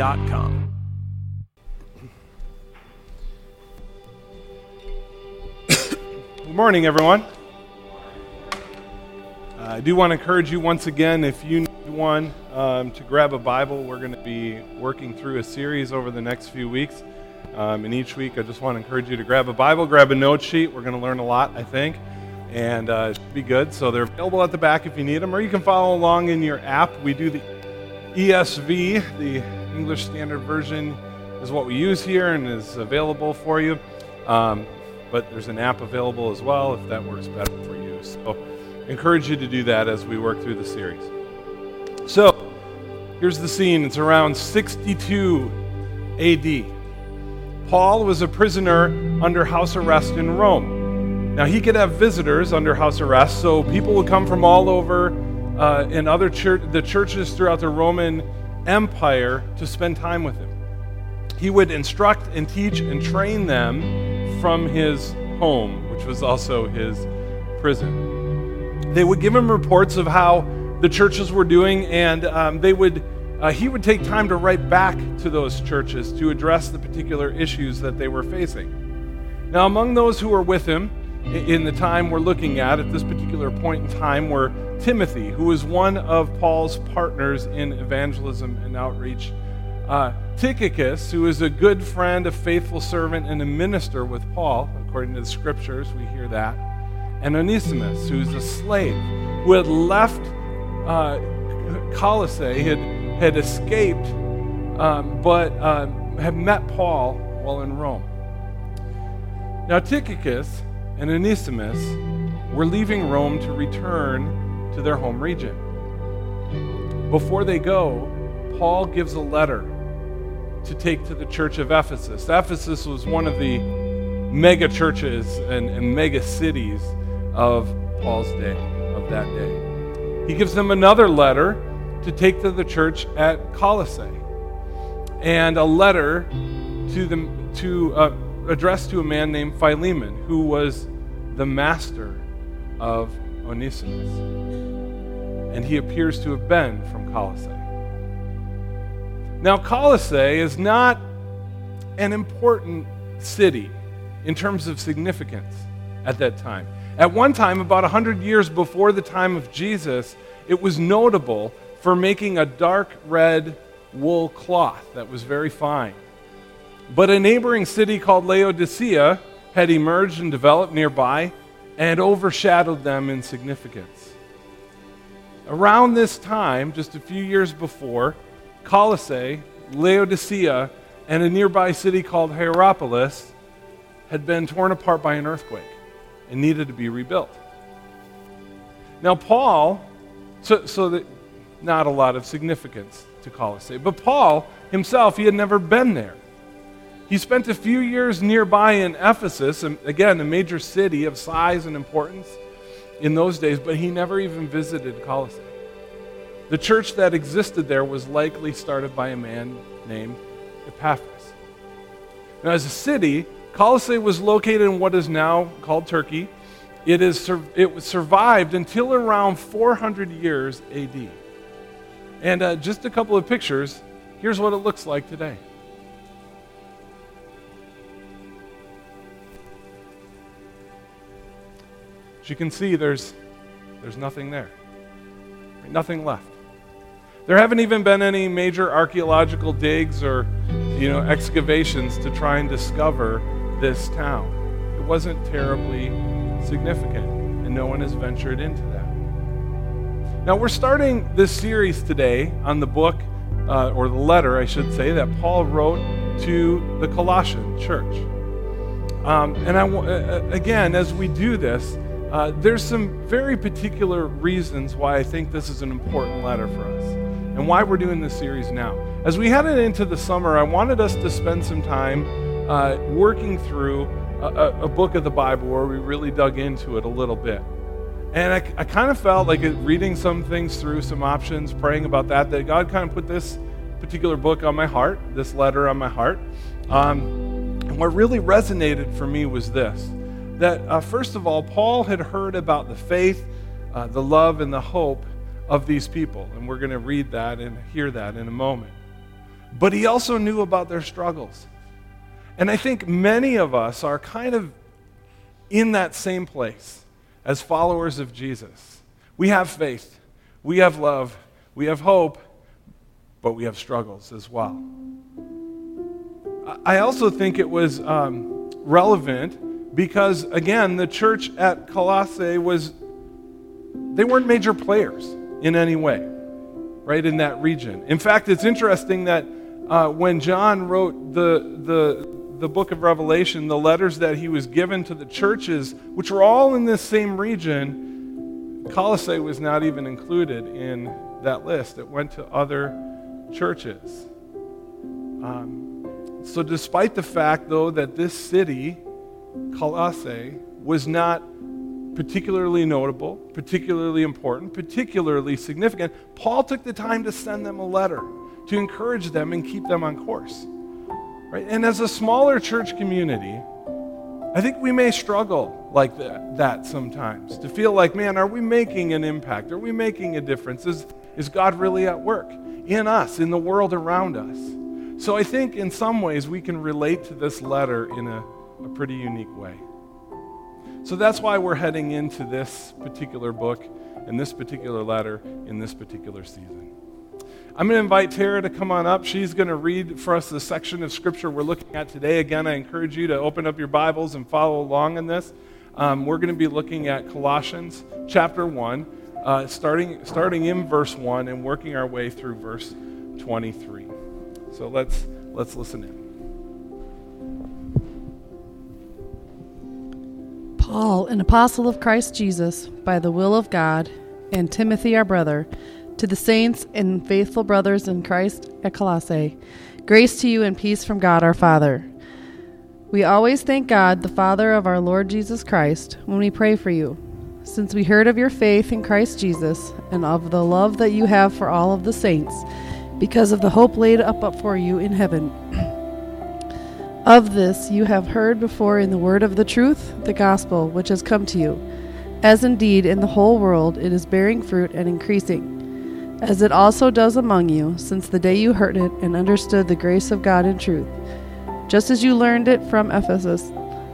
www.thebrainfeed.com. Good morning, everyone. I do want to encourage you once again, if you need one, to grab a Bible. We're going to be working through a series over the next few weeks. And each week, I just want to encourage you to grab a Bible, grab a note sheet. We're going to learn a lot, I think, and it should be good. So they're available at the back if you need them, or you can follow along in your app. We do the ESV, the English Standard Version, is what we use here and is available for you. But there's an app available as well if that works better for you. So I encourage you to do that as we work through the series. So here's the scene. It's around 62 AD. Paul was a prisoner under house arrest in Rome. Now he could have visitors under house arrest, so people would come from all over in the churches throughout the Roman Empire to spend time with him. He would instruct and teach and train them from his home, which was also his prison. They would give him reports of how the churches were doing, and he would take time to write back to those churches to address the particular issues that they were facing. Now, among those who were with him in the time we're looking at this particular point in time were Timothy, who was one of Paul's partners in evangelism and outreach, Tychicus, who is a good friend, a faithful servant, and a minister with Paul, according to the scriptures, we hear that, and Onesimus, who's a slave, who had left Colossae, had escaped, but had met Paul while in Rome. Now Tychicus and Onesimus were leaving Rome to return to their home region. Before they go, Paul gives a letter to take to the church of Ephesus. Ephesus was one of the mega churches and mega cities of Paul's day, of that day. He gives them another letter to take to the church at Colossae, and a letter addressed to a man named Philemon, who was the master of Onesimus. And he appears to have been from Colossae. Now, Colossae is not an important city in terms of significance at that time. At one time, about 100 years before the time of Jesus, it was notable for making a dark red wool cloth that was very fine. But a neighboring city called Laodicea had emerged and developed nearby and overshadowed them in significance. Around this time, just a few years before, Colossae, Laodicea, and a nearby city called Hierapolis had been torn apart by an earthquake and needed to be rebuilt. Now Paul, so that not a lot of significance to Colossae, but Paul himself, he had never been there. He spent a few years nearby in Ephesus, again, a major city of size and importance in those days, but he never even visited Colossae. The church that existed there was likely started by a man named Epaphras. Now, as a city, Colossae was located in what is now called Turkey. It survived until around 400 years AD. And just a couple of pictures, here's what it looks like today. As you can see, there's nothing there. Nothing left. There haven't even been any major archaeological digs or, excavations to try and discover this town. It wasn't terribly significant, and no one has ventured into that. Now, we're starting this series today on the book, or the letter, I should say, that Paul wrote to the Colossian church. Again, as we do this, there's some very particular reasons why I think this is an important letter for us and why we're doing this series now. As we headed into the summer, I wanted us to spend some time working through a book of the Bible where we really dug into it a little bit. And I kind of felt like reading some things through, some options, praying about that God kind of put this particular book on my heart, this letter on my heart. And what really resonated for me was this, that first of all, Paul had heard about the faith, the love, and the hope of these people. And we're going to read that and hear that in a moment. but he also knew about their struggles. And I think many of us are kind of in that same place as followers of Jesus. We have faith, we have love, we have hope, but we have struggles as well. I also think it was relevant because, again, the church at Colossae they weren't major players in any way, right, in that region. In fact, it's interesting that when John wrote the book of Revelation, the letters that he was given to the churches, which were all in this same region, Colossae was not even included in that list. It went to other churches. So despite the fact, though, that this city, Colossae, was not particularly notable, particularly important, particularly significant, Paul took the time to send them a letter to encourage them and keep them on course. Right? And as a smaller church community, I think we may struggle like that sometimes, to feel like, man, are we making an impact? Are we making a difference? Is God really at work in us, in the world around us? So I think in some ways we can relate to this letter in a pretty unique way. So that's why we're heading into this particular book and this particular letter in this particular season. I'm going to invite Tara to come on up. She's going to read for us the section of Scripture we're looking at today. Again, I encourage you to open up your Bibles and follow along in this. We're going to be looking at Colossians chapter 1, starting in verse 1 and working our way through verse 23. So let's listen in. Paul, an apostle of Christ Jesus, by the will of God, and Timothy our brother, to the saints and faithful brothers in Christ at Colossae, grace to you and peace from God our Father. We always thank God, the Father of our Lord Jesus Christ, when we pray for you, since we heard of your faith in Christ Jesus and of the love that you have for all of the saints, because of the hope laid up for you in heaven. Of this you have heard before in the word of the truth, the gospel, which has come to you, as indeed in the whole world it is bearing fruit and increasing, as it also does among you, since the day you heard it and understood the grace of God in truth, just as you learned it from Ephras,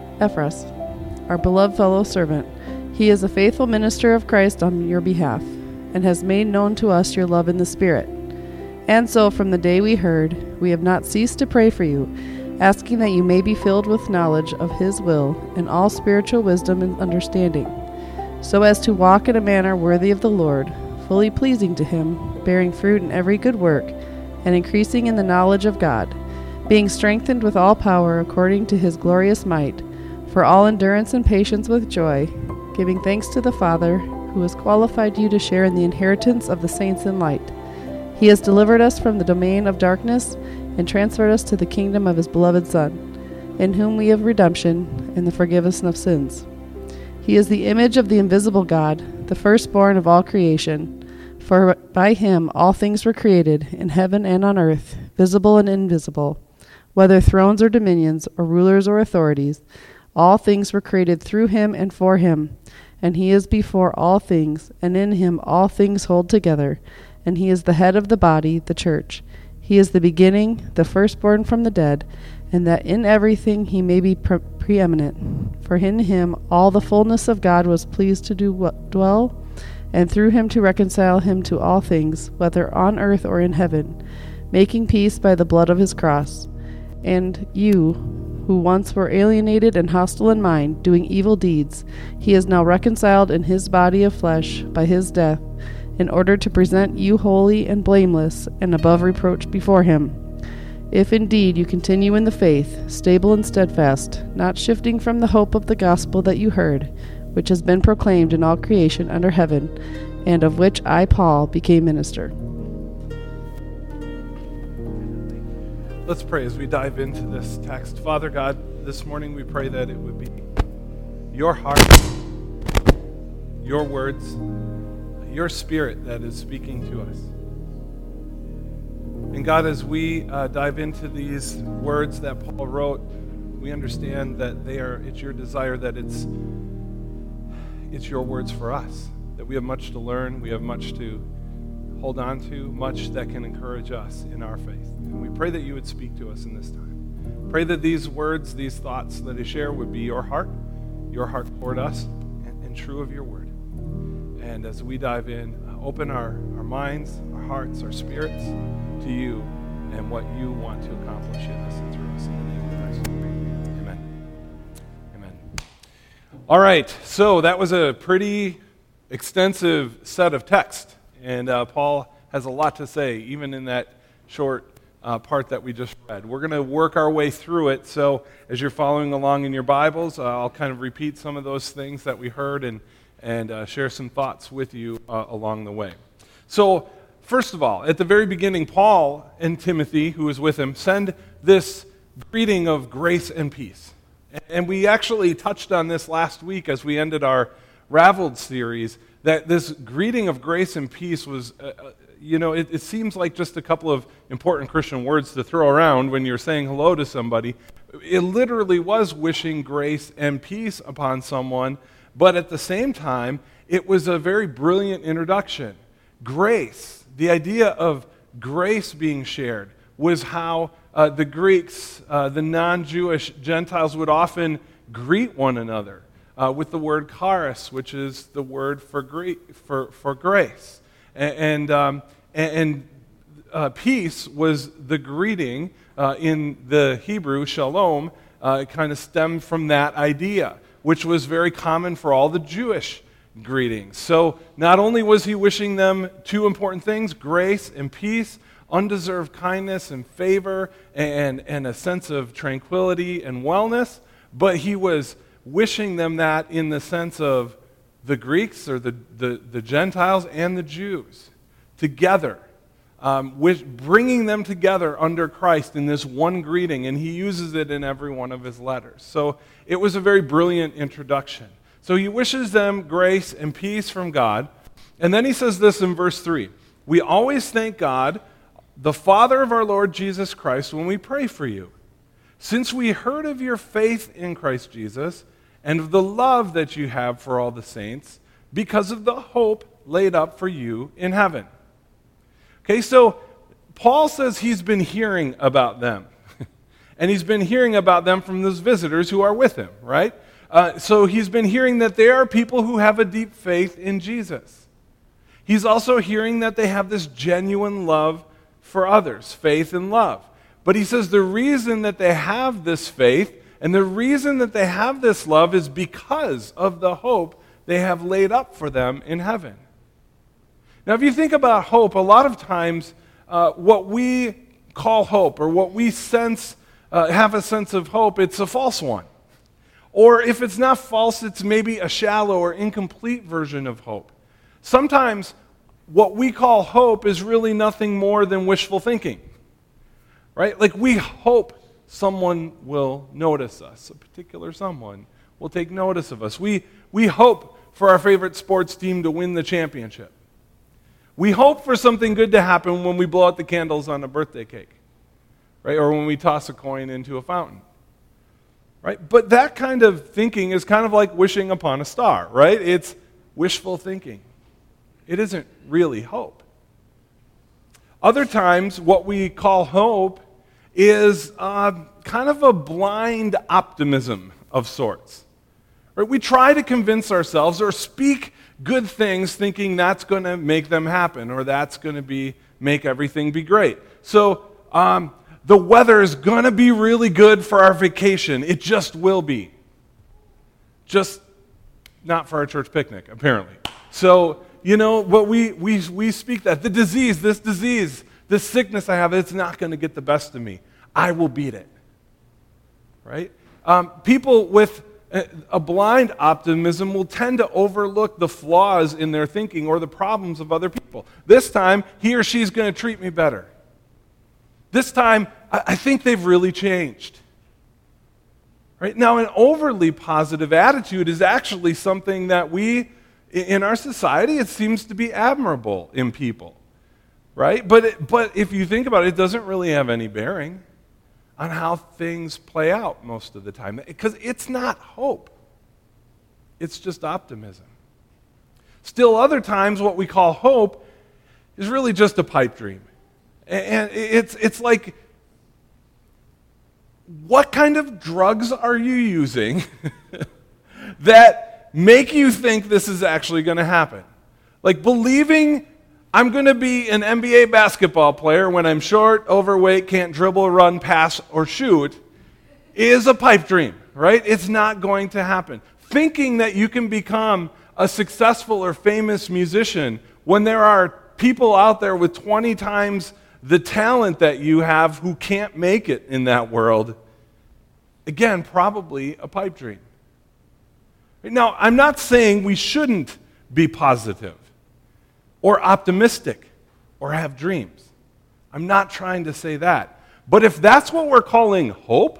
our beloved fellow servant. He is a faithful minister of Christ on your behalf, and has made known to us your love in the Spirit. And so from the day we heard, we have not ceased to pray for you, asking that you may be filled with knowledge of his will and all spiritual wisdom and understanding, so as to walk in a manner worthy of the Lord, fully pleasing to him, bearing fruit in every good work, and increasing in the knowledge of God, being strengthened with all power according to his glorious might, for all endurance and patience with joy, giving thanks to the Father, who has qualified you to share in the inheritance of the saints in light. He has delivered us from the domain of darkness and transferred us to the kingdom of his beloved Son, in whom we have redemption and the forgiveness of sins. He is the image of the invisible God, the firstborn of all creation. For by him all things were created, in heaven and on earth, visible and invisible, whether thrones or dominions, or rulers or authorities. All things were created through him and for him, and he is before all things, and in him all things hold together. And he is the head of the body, the church. He is the beginning, the firstborn from the dead, and that in everything he may be preeminent. For in him all the fullness of God was pleased to dwell, and through him to reconcile him to all things, whether on earth or in heaven, making peace by the blood of his cross. And you, who once were alienated and hostile in mind, doing evil deeds, he is now reconciled in his body of flesh by his death, in order to present you holy and blameless and above reproach before him. If indeed you continue in the faith, stable and steadfast, not shifting from the hope of the gospel that you heard, which has been proclaimed in all creation under heaven, and of which I, Paul, became minister. Let's pray as we dive into this text. Father God, this morning we pray that it would be your heart, your words, your Spirit that is speaking to us. And God, as we dive into these words that Paul wrote, we understand that it's your desire that it's your words for us, that we have much to learn, we have much to hold on to, much that can encourage us in our faith. And we pray that you would speak to us in this time. Pray that these words, these thoughts that I share would be your heart toward us, and true of your word. And as we dive in, open our minds, our hearts, our spirits to you and what you want to accomplish in us and through us. In the name of Christ, amen. Amen. All right, so that was a pretty extensive set of text. And Paul has a lot to say, even in that short part that we just read. We're going to work our way through it. So as you're following along in your Bibles, I'll kind of repeat some of those things that we heard and share some thoughts with you along the way. So first of all, at the very beginning, Paul and Timothy, who was with him, send this greeting of grace and peace. And we actually touched on this last week as we ended our Raveled series, that this greeting of grace and peace was, it seems like just a couple of important Christian words to throw around when you're saying hello to somebody. It literally was wishing grace and peace upon someone, but at the same time, it was a very brilliant introduction. Grace, the idea of grace being shared, was how the Greeks, the non-Jewish Gentiles, would often greet one another. With the word charis, which is the word for grace. And peace was the greeting in the Hebrew, shalom. It kind of stemmed from that idea, which was very common for all the Jewish greetings. So not only was he wishing them two important things, grace and peace, undeserved kindness and favor, and a sense of tranquility and wellness, but he was wishing them that in the sense of the Greeks or the Gentiles and the Jews together, bringing them together under Christ in this one greeting, and he uses it in every one of his letters. So it was a very brilliant introduction. So he wishes them grace and peace from God, and then he says this in verse 3, "We always thank God, the Father of our Lord Jesus Christ, when we pray for you, since we heard of your faith in Christ Jesus and of the love that you have for all the saints, because of the hope laid up for you in heaven." Okay, so Paul says he's been hearing about them. And he's been hearing about them from those visitors who are with him, right? So he's been hearing that they are people who have a deep faith in Jesus. He's also hearing that they have this genuine love for others, faith and love. But he says the reason that they have this faith and the reason that they have this love is because of the hope they have laid up for them in heaven. Now, if you think about hope, a lot of times what we call hope or what we have a sense of hope, it's a false one. Or if it's not false, it's maybe a shallow or incomplete version of hope. Sometimes what we call hope is really nothing more than wishful thinking. Right? Like we hope someone will notice us. A particular someone will take notice of us. We hope for our favorite sports team to win the championship. We hope for something good to happen when we blow out the candles on a birthday cake. Right? Or when we toss a coin into a fountain. Right? But that kind of thinking is kind of like wishing upon a star, right? It's wishful thinking. It isn't really hope. Other times, what we call hope is kind of a blind optimism of sorts. Right? We try to convince ourselves or speak good things thinking that's going to make them happen or that's going to make everything be great. So the weather is going to be really good for our vacation. It just will be. Just not for our church picnic, apparently. So, but we speak that. This sickness I have, it's not going to get the best of me. I will beat it. Right? People with a blind optimism will tend to overlook the flaws in their thinking or the problems of other people. This time, he or she's going to treat me better. This time, I think they've really changed. Right? Now, an overly positive attitude is actually something that in our society, it seems to be admirable in people. Right? But if you think about it, it doesn't really have any bearing on how things play out most of the time. Because it's not hope. It's just optimism. Still other times, what we call hope is really just a pipe dream. And it's like, what kind of drugs are you using that make you think this is actually going to happen? Like believing I'm going to be an NBA basketball player when I'm short, overweight, can't dribble, run, pass, or shoot is a pipe dream, right? It's not going to happen. Thinking that you can become a successful or famous musician when there are people out there with 20 times the talent that you have who can't make it in that world, again, probably a pipe dream. Now, I'm not saying we shouldn't be positive or optimistic or have dreams. I'm not trying to say that. But if that's what we're calling hope,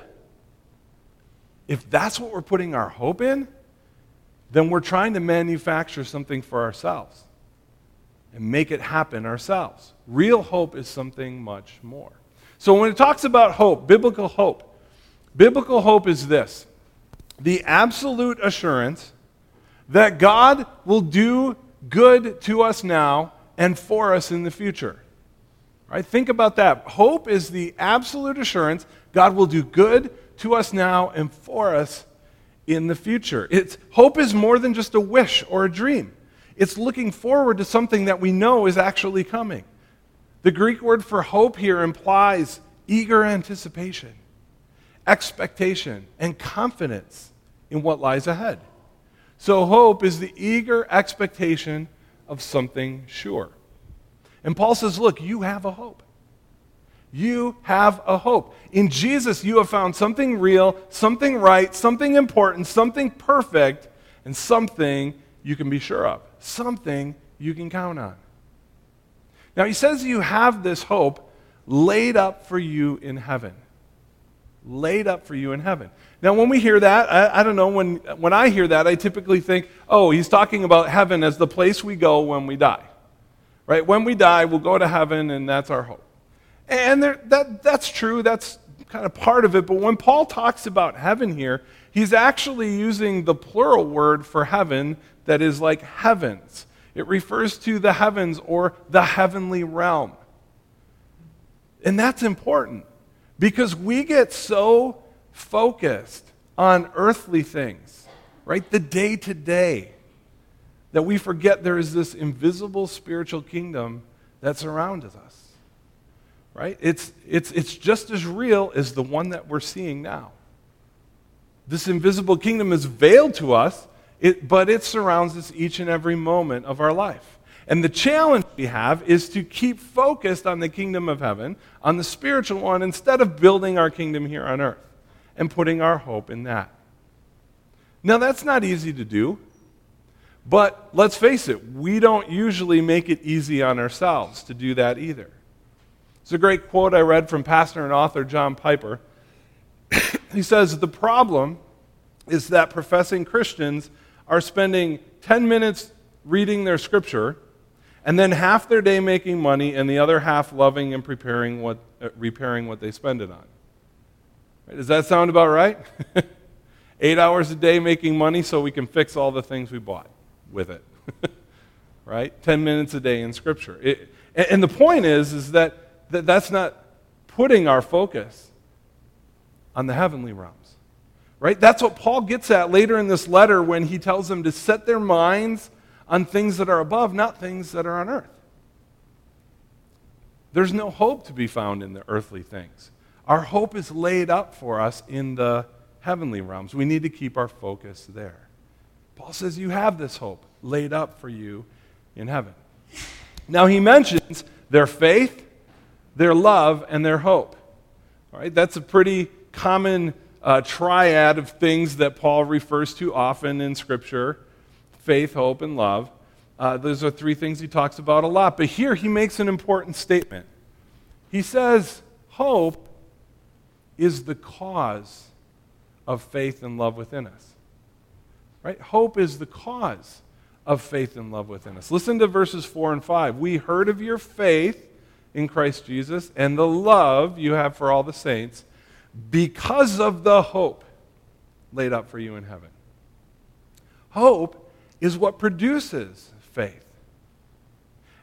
if that's what we're putting our hope in, then we're trying to manufacture something for ourselves and make it happen ourselves. Real hope is something much more. So when it talks about hope, biblical hope is this: the absolute assurance that God will do good to us now and for us in the future. Right? Think about that. Hope is the absolute assurance God will do good to us now and for us in the future. Hope is more than just a wish or a dream. It's looking forward to something that we know is actually coming. The Greek word for hope here implies eager anticipation, expectation, and confidence in what lies ahead. So hope is the eager expectation of something sure. And Paul says, look, you have a hope. You have a hope. In Jesus, you have found something real, something right, something important, something perfect, and something you can be sure of, something you can count on. Now, he says you have this hope laid up for you in heaven. Laid up for you in heaven. Now, when we hear that, I don't know, when I hear that, I typically think, oh, he's talking about heaven as the place we go when we die. Right? When we die, we'll go to heaven, and that's our hope. And that's true, that's kind of part of it, but when Paul talks about heaven here, he's actually using the plural word for heaven that is like heavens. It refers to the heavens or the heavenly realm. And that's important because we get so focused on earthly things, right? The day-to-day, that we forget there is this invisible spiritual kingdom that surrounds us. Right? It's just as real as the one that we're seeing now. This invisible kingdom is veiled to us, but it surrounds us each and every moment of our life. And the challenge we have is to keep focused on the kingdom of heaven, on the spiritual one, instead of building our kingdom here on earth and putting our hope in that. Now, that's not easy to do, but let's face it, we don't usually make it easy on ourselves to do that either. It's a great quote I read from pastor and author John Piper. He says, the problem is that professing Christians are spending 10 minutes reading their scripture and then half their day making money and the other half loving and repairing what they spend it on. Right? Does that sound about right? 8 hours a day making money so we can fix all the things we bought with it. Right? 10 minutes a day in scripture. And the point is that's not putting our focus on the heavenly realms. Right? That's what Paul gets at later in this letter when he tells them to set their minds on things that are above, not things that are on earth. There's no hope to be found in the earthly things. Our hope is laid up for us in the heavenly realms. We need to keep our focus there. Paul says you have this hope laid up for you in heaven. Now he mentions their faith, their love, and their hope. All right, that's a pretty common triad of things that Paul refers to often in Scripture: faith, hope, and love. Those are three things he talks about a lot. But here he makes an important statement. He says, hope is the cause of faith and love within us. Right? Hope is the cause of faith and love within us. Listen to verses 4 and 5. We heard of your faith in Christ Jesus and the love you have for all the saints because of the hope laid up for you in heaven. Hope is what produces faith.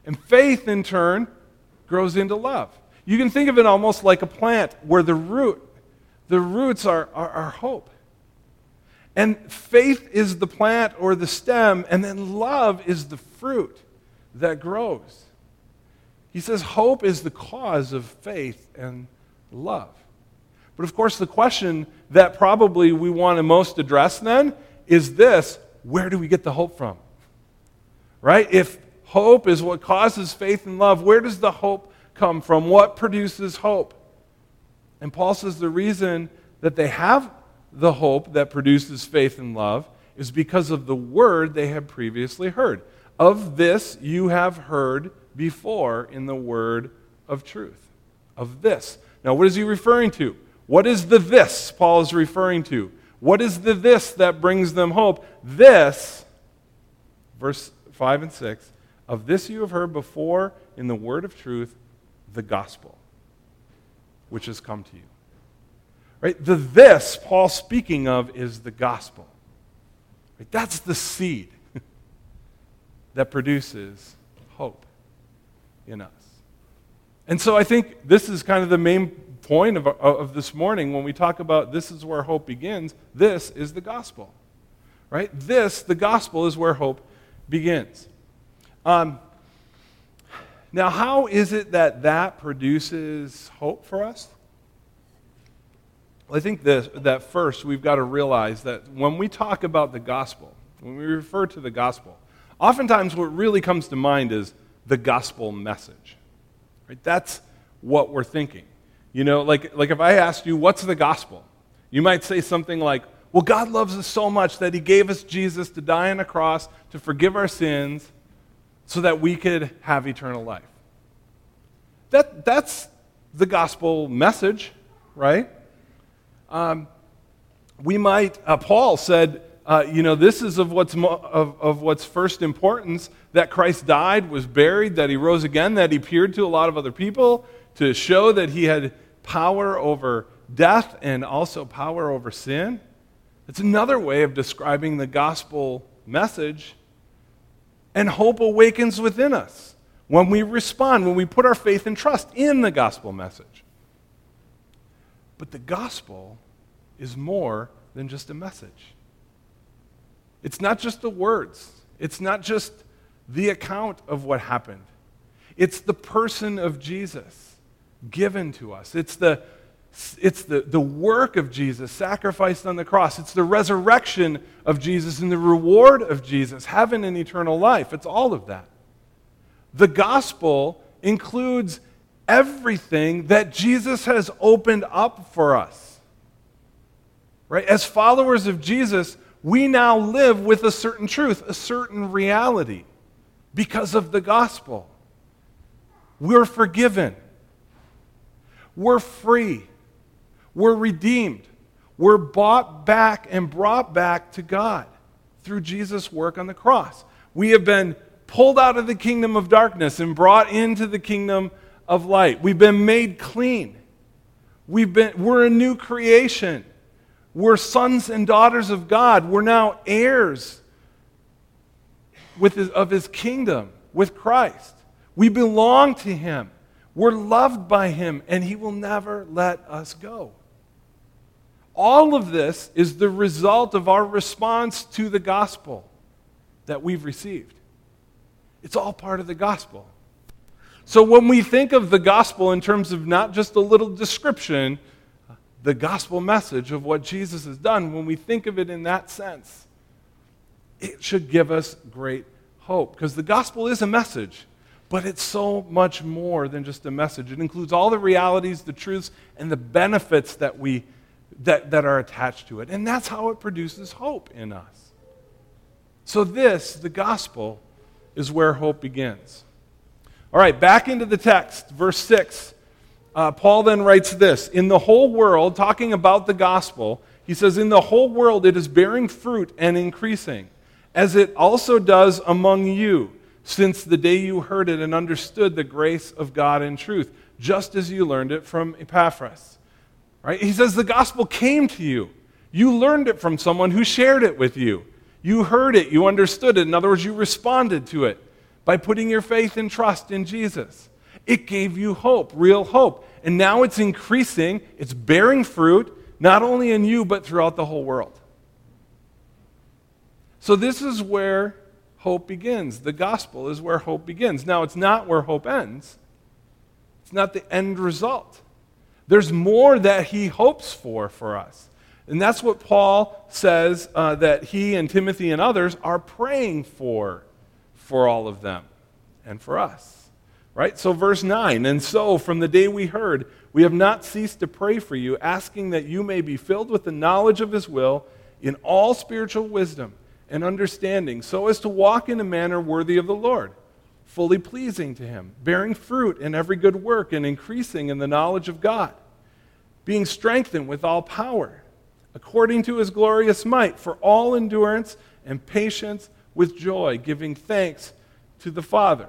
And faith, in turn, grows into love. You can think of it almost like a plant where the roots are hope. And faith is the plant or the stem, and then love is the fruit that grows. He says hope is the cause of faith and love. But of course, the question that probably we want to most address then is this: where do we get the hope from? Right? If hope is what causes faith and love, where does the hope come from? What produces hope? And Paul says the reason that they have the hope that produces faith and love is because of the word they have previously heard. Of this you have heard before in the word of truth. Of this. Now, what is he referring to? What is the this Paul is referring to? What is the this that brings them hope? This, verse 5 and 6, of this you have heard before in the word of truth, the gospel, which has come to you. Right? The this Paul's speaking of is the gospel. Right? That's the seed that produces hope in us. And so I think this is kind of the main point of this morning when we talk about this is where hope begins. This is the gospel. Right? This, the gospel, is where hope begins. Now, how is it that produces hope for us? Well, I think that first we've got to realize that when we talk about the gospel, when we refer to the gospel, oftentimes what really comes to mind is the gospel message. Right? That's what we're thinking. You know, like if I asked you, what's the gospel? You might say something like, well, God loves us so much that he gave us Jesus to die on a cross to forgive our sins so that we could have eternal life. That's the gospel message, right? We might, Paul said, this is of what's first importance, that Christ died, was buried, that he rose again, that he appeared to a lot of other people to show that he had power over death and also power over sin. It's another way of describing the gospel message. And hope awakens within us when we respond, when we put our faith and trust in the gospel message. But the gospel is more than just a message. It's not just the words. It's not just the account of what happened. It's the person of Jesus given to us. It's the work of Jesus sacrificed on the cross. It's the resurrection of Jesus and the reward of Jesus, heaven and eternal life. It's all of that. The gospel includes everything that Jesus has opened up for us. Right? As followers of Jesus, we now live with a certain truth, a certain reality, because of the gospel. We're forgiven. We're free. We're redeemed. We're bought back and brought back to God through Jesus' work on the cross. We have been pulled out of the kingdom of darkness and brought into the kingdom of light. We've been made clean. We're a new creation. We're sons and daughters of God. We're now heirs of his kingdom with Christ. We belong to him. We're loved by him, and he will never let us go. All of this is the result of our response to the gospel that we've received. It's all part of the gospel. So when we think of the gospel in terms of not just a little description, the gospel message of what Jesus has done, when we think of it in that sense, it should give us great hope. Because the gospel is a message, but it's so much more than just a message. It includes all the realities, the truths, and the benefits that are attached to it. And that's how it produces hope in us. So the gospel, is where hope begins. All right, back into the text, verse 6. Paul then writes this: in the whole world, talking about the gospel, he says, in the whole world it is bearing fruit and increasing, as it also does among you, since the day you heard it and understood the grace of God in truth, just as you learned it from Epaphras. Right? He says the gospel came to you. You learned it from someone who shared it with you. You heard it, you understood it. In other words, you responded to it. by putting your faith and trust in Jesus. It gave you hope, real hope. And now it's increasing, it's bearing fruit, not only in you, but throughout the whole world. So this is where hope begins. The gospel is where hope begins. Now, it's not where hope ends. It's not the end result. There's more that he hopes for us. And that's what Paul says that he and Timothy and others are praying for all of them and for us. Right? So verse 9, and so from the day we heard, we have not ceased to pray for you, asking that you may be filled with the knowledge of his will in all spiritual wisdom and understanding, so as to walk in a manner worthy of the Lord, fully pleasing to him, bearing fruit in every good work and increasing in the knowledge of God, being strengthened with all power, according to his glorious might, for all endurance and patience with joy, giving thanks to the Father.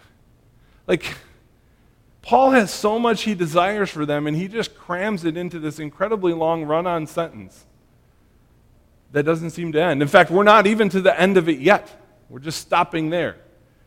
Like, Paul has so much he desires for them, and he just crams it into this incredibly long run-on sentence that doesn't seem to end. In fact, we're not even to the end of it yet. We're just stopping there.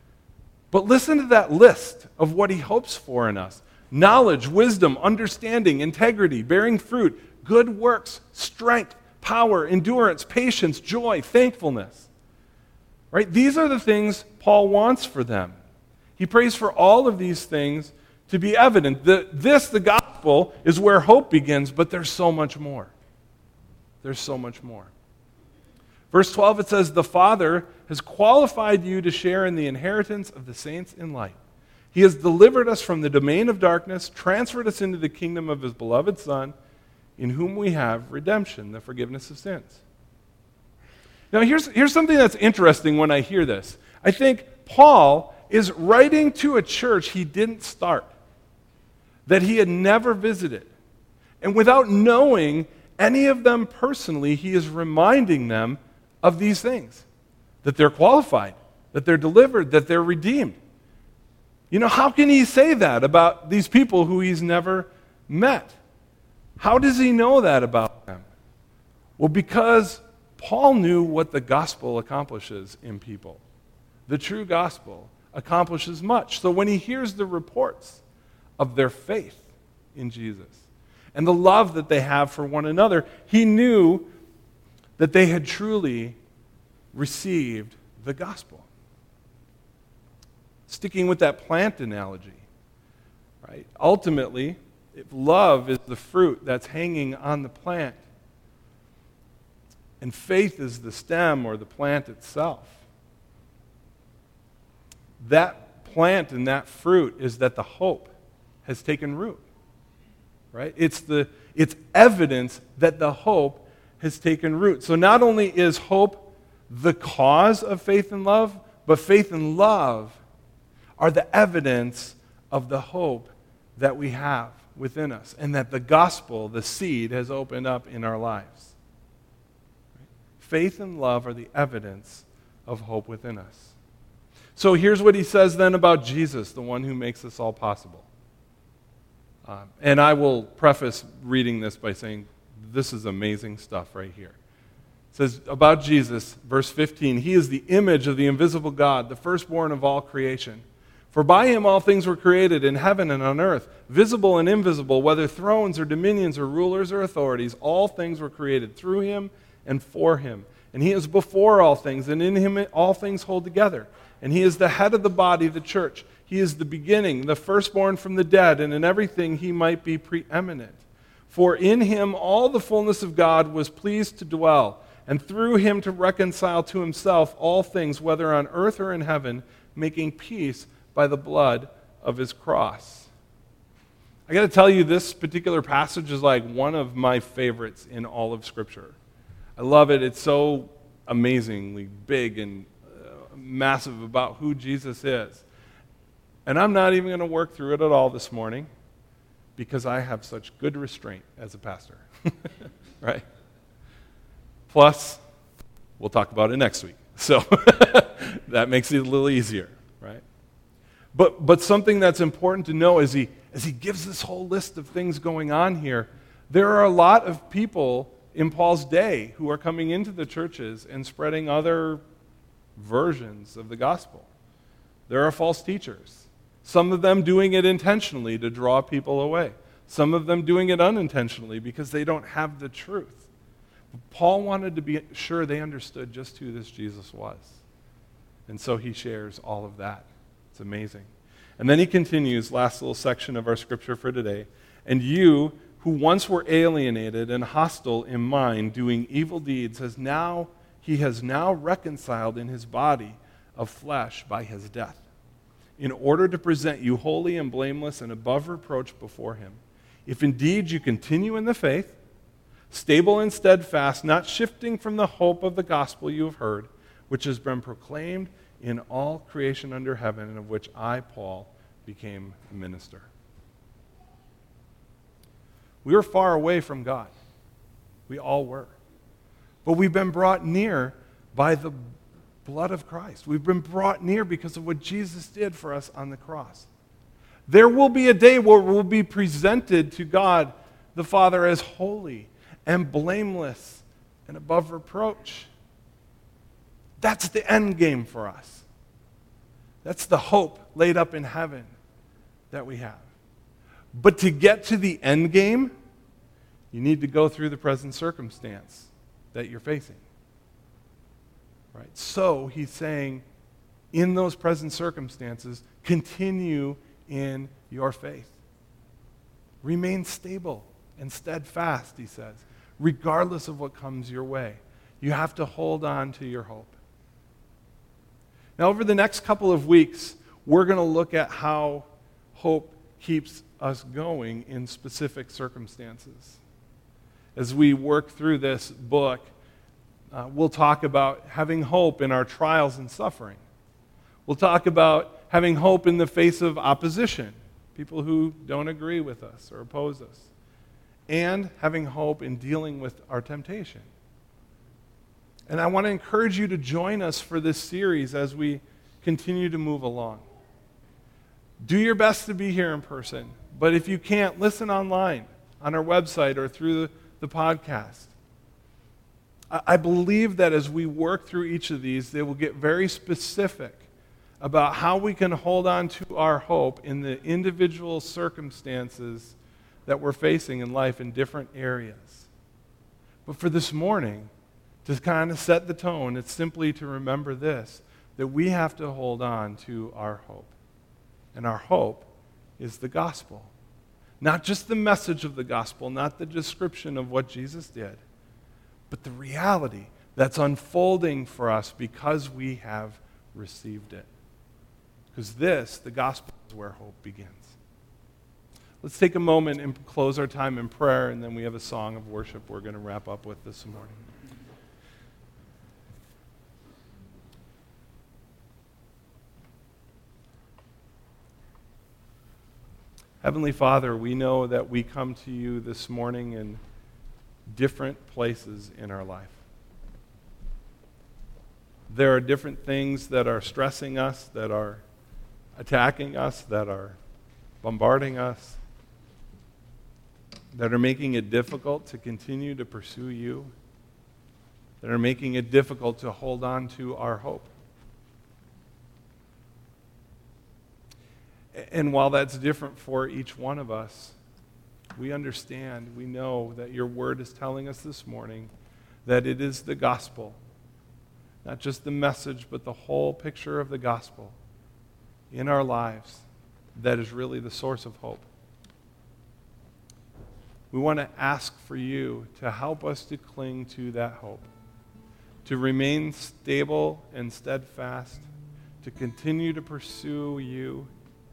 But listen to that list of what he hopes for in us. Knowledge, wisdom, understanding, integrity, bearing fruit, good works, strength, power, endurance, patience, joy, thankfulness. Right? These are the things Paul wants for them. He prays for all of these things to be evident. The gospel, is where hope begins, but there's so much more. There's so much more. Verse 12, it says, the Father has qualified you to share in the inheritance of the saints in light. He has delivered us from the domain of darkness, transferred us into the kingdom of his beloved Son, in whom we have redemption, the forgiveness of sins. Now, here's something that's interesting when I hear this. I think Paul is writing to a church he didn't start, that he had never visited. And without knowing any of them personally, he is reminding them of these things, that they're qualified, that they're delivered, that they're redeemed. You know, how can he say that about these people who he's never met? How does he know that about them? Well, because Paul knew what the gospel accomplishes in people. The true gospel accomplishes much. So when he hears the reports of their faith in Jesus and the love that they have for one another, he knew that they had truly received the gospel. Sticking with that plant analogy, right? Ultimately, if love is the fruit that's hanging on the plant, and faith is the stem or the plant itself, that plant and that fruit is that the hope has taken root. Right? It's evidence that the hope has taken root. So not only is hope the cause of faith and love, but faith and love are the evidence of the hope that we have within us, and that the gospel, the seed, has opened up in our lives. Right? Faith and love are the evidence of hope within us. So here's what he says then about Jesus, the one who makes this all possible. And I will preface reading this by saying, this is amazing stuff right here. It says about Jesus, verse 15, he is the image of the invisible God, the firstborn of all creation. For by him all things were created in heaven and on earth, visible and invisible, whether thrones or dominions or rulers or authorities, all things were created through him and for him. And he is before all things, and in him all things hold together. And he is the head of the body, the church. He is the beginning, the firstborn from the dead, and in everything he might be preeminent. For in him all the fullness of God was pleased to dwell, and through him to reconcile to himself all things, whether on earth or in heaven, making peace by the blood of his cross. I got to tell you, this particular passage is like one of my favorites in all of Scripture. I love it. It's so amazingly big and massive about who Jesus is. And I'm not even going to work through it at all this morning because I have such good restraint as a pastor. Right? Plus, we'll talk about it next week. So that makes it a little easier, right? But something that's important to know as he gives this whole list of things going on here, there are a lot of people in Paul's day who are coming into the churches and spreading other versions of the gospel. There are false teachers, some of them doing it intentionally to draw people away, some of them doing it unintentionally because they don't have the truth. But Paul wanted to be sure they understood just who this Jesus was. And so he shares all of that. It's amazing. And then he continues, last little section of our scripture for today. And you, who once were alienated and hostile in mind, doing evil deeds, he has now reconciled in his body of flesh by his death, in order to present you holy and blameless and above reproach before him. If indeed you continue in the faith, stable and steadfast, not shifting from the hope of the gospel you have heard, which has been proclaimed in all creation under heaven, and of which I, Paul, became a minister. We were far away from God. We all were. But we've been brought near by the blood of Christ. We've been brought near because of what Jesus did for us on the cross. There will be a day where we'll be presented to God the Father as holy and blameless and above reproach. That's the end game for us. That's the hope laid up in heaven that we have. But to get to the end game, you need to go through the present circumstance that you're facing. Right? So he's saying, in those present circumstances, continue in your faith. Remain stable and steadfast, he says, regardless of what comes your way. You have to hold on to your hope. Now, over the next couple of weeks, we're going to look at how hope keeps us going in specific circumstances. As we work through this book, we'll talk about having hope in our trials and suffering. We'll talk about having hope in the face of opposition, people who don't agree with us or oppose us, and having hope in dealing with our temptation. And I want to encourage you to join us for this series as we continue to move along. Do your best to be here in person, but if you can't, listen online on our website or through the podcast. I believe that as we work through each of these, they will get very specific about how we can hold on to our hope in the individual circumstances that we're facing in life in different areas. But for this morning, to kind of set the tone, it's simply to remember this, that we have to hold on to our hope. And our hope is the gospel. Not just the message of the gospel, not the description of what Jesus did, but the reality that's unfolding for us because we have received it. Because this, the gospel, is where hope begins. Let's take a moment and close our time in prayer, and then we have a song of worship we're going to wrap up with this morning. Heavenly Father, we know that we come to you this morning in different places in our life. There are different things that are stressing us, that are attacking us, that are bombarding us, that are making it difficult to continue to pursue you, that are making it difficult to hold on to our hope. And while that's different for each one of us, we understand, we know that your word is telling us this morning that it is the gospel, not just the message, but the whole picture of the gospel in our lives that is really the source of hope. We want to ask for you to help us to cling to that hope, to remain stable and steadfast, to continue to pursue you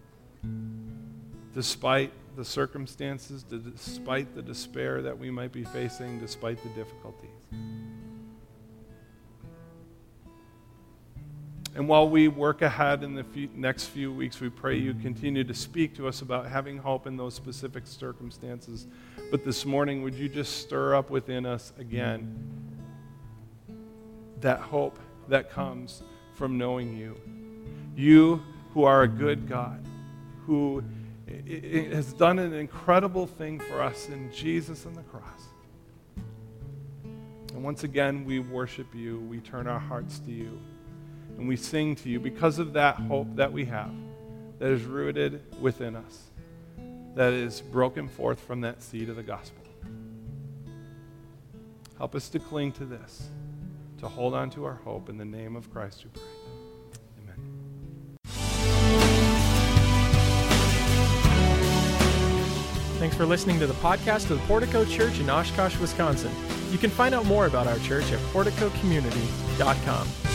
despite the circumstances, despite the despair that we might be facing, despite the difficulties. And while we work ahead in the next few weeks, we pray you continue to speak to us about having hope in those specific circumstances. But this morning, would you just stir up within us again that hope that comes from knowing you. You who are a good God, who has done an incredible thing for us in Jesus on the cross. And once again, we worship you. We turn our hearts to you. And we sing to you because of that hope that we have, that is rooted within us, that is broken forth from that seed of the gospel. Help us to cling to this, to hold on to our hope. In the name of Christ we pray. Amen. Thanks for listening to the podcast of the Portico Church in Oshkosh, Wisconsin. You can find out more about our church at porticocommunity.com.